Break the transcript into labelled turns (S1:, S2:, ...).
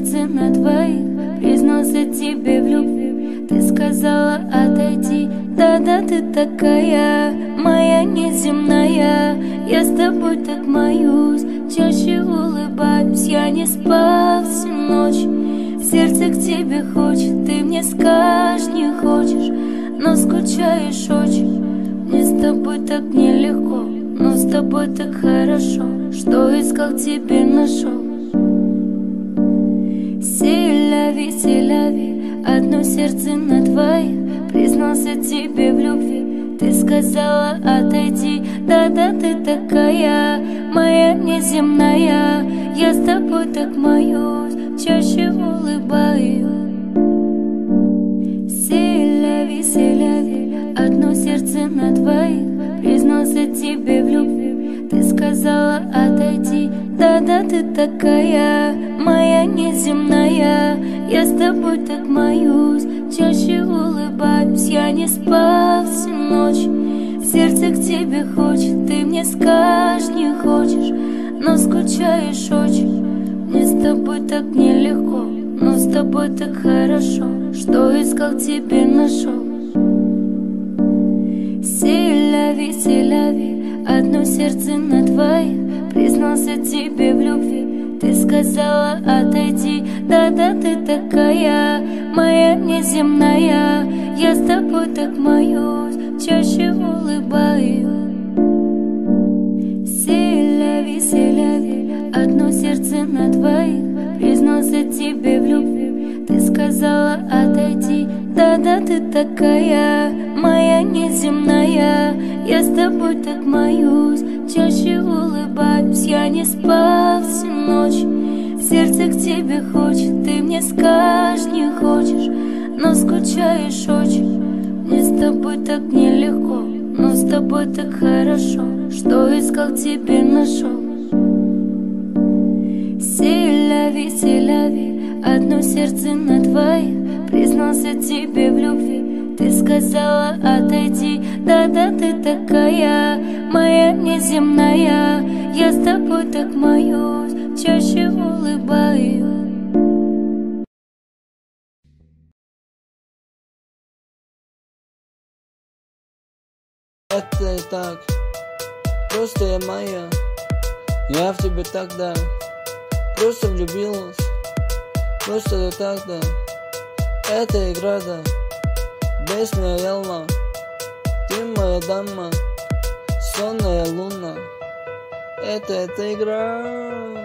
S1: сердце на двоих, признался тебе в любви. Ты сказала отойти, да-да, ты такая, моя неземная. Я с тобой так моюсь, чаще улыбаюсь. Я не спал всю ночь, сердце к тебе хочет. Ты мне скажешь, не хочешь, но скучаешь очень. Мне с тобой так нелегко, но с тобой так хорошо. Что искал, тебе нашел. Селяви, селяви, одно сердце на двоих, признался тебе в любви. Ты сказала отойти, да-да, ты такая, моя неземная. Я с тобой так моюсь, чаще улыбаюсь. Селяви, селяви, одно сердце на двоих, признался тебе в любви. Ты сказала отойти, да-да, ты такая, моя неземная. Я с тобой так моюсь, чаще улыбаюсь. Я не спал всю ночь, сердце к тебе хочет. Ты мне скажешь, не хочешь, но скучаешь очень. Мне с тобой так нелегко, но с тобой так хорошо. Что искал, тебе нашел. Селяви, селяви, одно сердце на двоих, признался тебе в любви. Ты сказала отойти, да-да, ты такая, моя неземная. Я с тобой так моюсь, чаще улыбаюсь. Селяви, селяви, одно сердце на двоих, признался тебе в любви. Ты сказала отойти, да-да, ты такая, моя неземная. Я с тобой так моюсь, чаще улыбаюсь. Я не спал всю ночь, сердце к тебе хочет. Ты мне скажешь, не хочешь, но скучаешь очень. Мне с тобой так нелегко, но с тобой так хорошо. Что искал, тебе нашел. Селяви, селяви, одно сердце на двоих, признался тебе в любви. Ты сказала отойти, да-да, ты такая, моя неземная. Я с тобой так моюсь, чаще улыбаюсь.
S2: Это и так, просто я моя. Я в тебя тогда просто влюбилась, просто я тогда. Это игра, да, песня Ялма. Ты моя дама, сонная луна. Это игра.